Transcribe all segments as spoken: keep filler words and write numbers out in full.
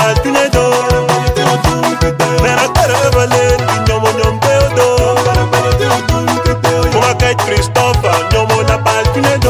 paltunedo. Mera Evelyn, nyomo nyom deodo. Kuma kai Christopher, nyomo la paltunedo.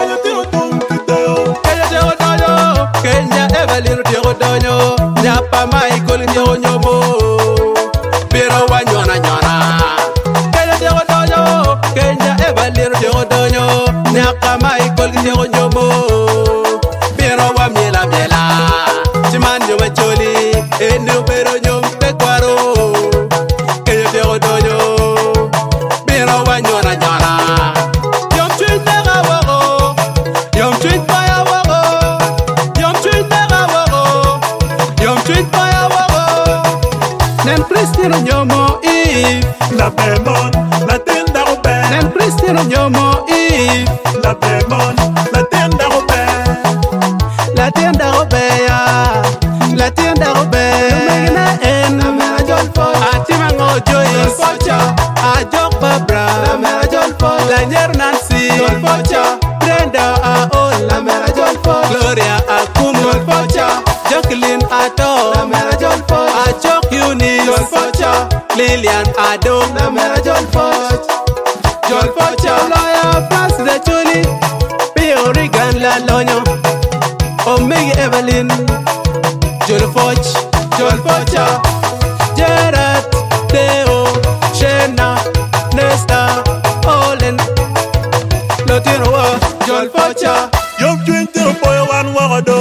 Kenya deodo, Kenya Evelyn deodo, nyapa Michael nyomo. Biro wa nyona nyona. Kenya deodo, Kenya Evelyn deodo, nyapa Michael nyomo. Biro wa miela miela. Timan nyoma choli, eno biro nyom pekwaro. Kenya deodo, biro wa nyona nyona. Yom twin mega wago, yom twin fire wago, yom twin mega wago, yom twin fire wago. Nem Christine nyomo Eve, La Bemon, la tenda Robert. nem Christine nyomo Eve, La Bemon, la tenda Robert. la tienda robeya, la tienda robeya. Megina en, la mera jolfo, atima ngojo Joyce, ajok Barbara, la mera jolfo, la nyer Nancy, jolfocha, Brenda Aol, la mera jolfo, Gloria Akumu, jolfocha, Jacqueline Ato, la mera jolfo, ajok Eunice, jolfocha, Lilian Ado, la mera jolfo, jolfocha, Loya Pass de Chuli, Pio Regan la lonyo. Omega Evelyn, Jolfoch, Jolfocha, Gerard, Deo, Shena, Nesta, Olen, Lotino, Jolfocha, Yom twenty boy one wagado.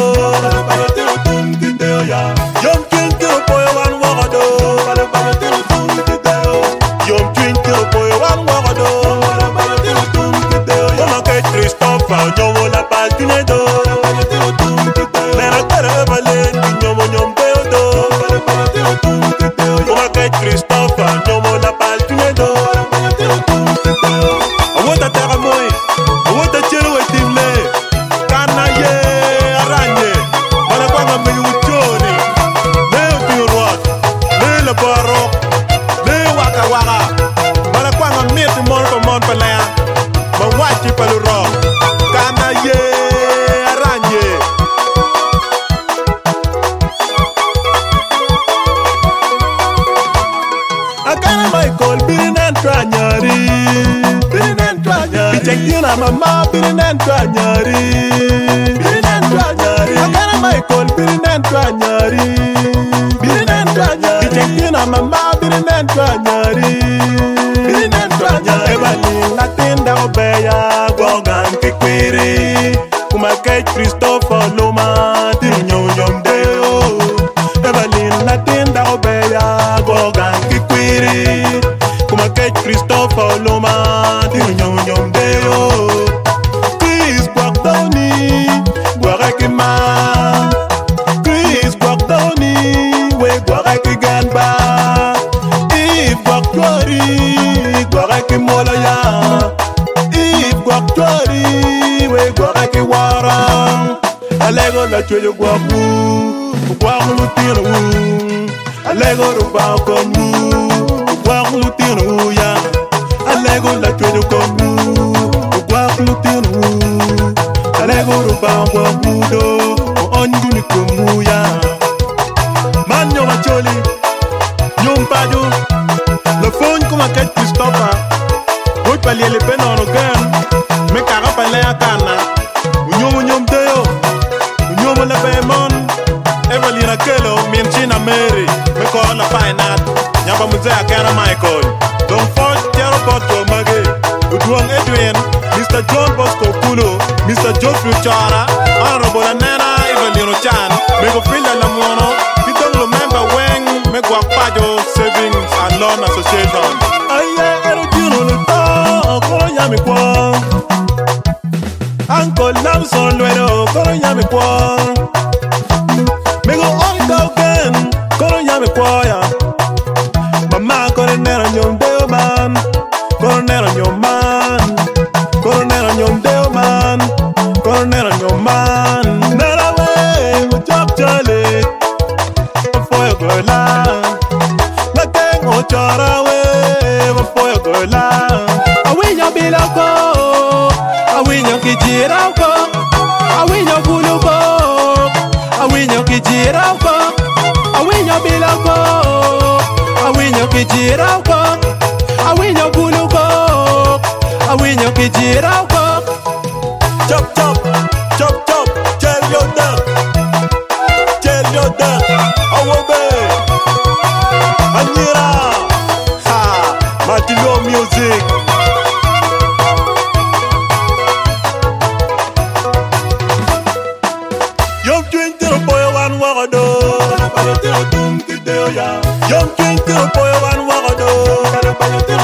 Yom twenty boy one wagado. Yom twenty boy one wagado. Kuma kai Christopher, nyomo la paltunedo. Mera Evelyn, nyomo nyom deodo. Kuma kai Christopher, nyomo la paltunedo. Awota tera moy, awota chelo wetimle. Kana ye aranye, mana kwanga mi uchoni. Le utirot, le le barok, le waka waka. Mana kwanga mieti mon pa mon pa lea, ma wachi pa luro. Kana ye aranye. Akana Michael birinan twanyari, birinan twanyari. Bichengina mama birinan twanyari, birinan twanyari. Akana Michael birinan twanyari, birinan twanyari. Bichengina mama birinan twanyari, birinan twanyari. Evelyn la tenda obeya, gogan kikwiri. Kuma kai Christopher Loma, tiri nyom nyom deo. Evelyn la tenda obeya, gogan kikwiri. Kuma kai Christopher Loma, tiri nyom nyom deo. Chris Gwakdoni, Gwaraki ma. Chris Gwakdoni, we Gwaraki ganba. Eve Gwakdori, Gwaraki molaya. Eve Gwakdori, we Gwaraki warang. Alego la choyo gwaku, gwaku lutino. Alego ruba konu, gwaku lutino ya. Alego la choyo konu, gwaku lutino. Alego ruba gwaku do, ongu ni kumu ya. Manyo macholi, nyom padu. Le phone kuma kat Christopher. Woy pali le penono gan, me kara pale akana. Unyomo nyom deo, unyomo la Bemon. Evelyn Akelo, Minchina Mary, me call la painat. Nyaba muze akana Michael. Don't forge Jero Botko Mage. Udwong Edwin, Mister John Bosco Kulo, Mister Geoffrey Chara, Honorable Nana Evelyn Ochan. Me go feel la mono. You don't remember when me go Pajo Savings and Loan Association. Aye, erudino le to, koro nyami kwa. Uncle Lamson luero, koro nyami kwa. Me go all go again, koro nyami kwa ya. Mama koro nera nyom deo man, koro nera nyom man, koro nera nyom deo man, koro nera nyom man. Nera we, go chop chale, for your girl la. La tengo chara we, for your girl la. Awinyo biloko, awinyo kijirako, awinyo kuluko, awinyo kijirako, kijira ko awinyo bulu ko awinyo kijira ko chop chop chop chop tell your dad tell your dad awobe anyira ha Matilo music yom twenty boy one wagado Yom twenty boy one wagado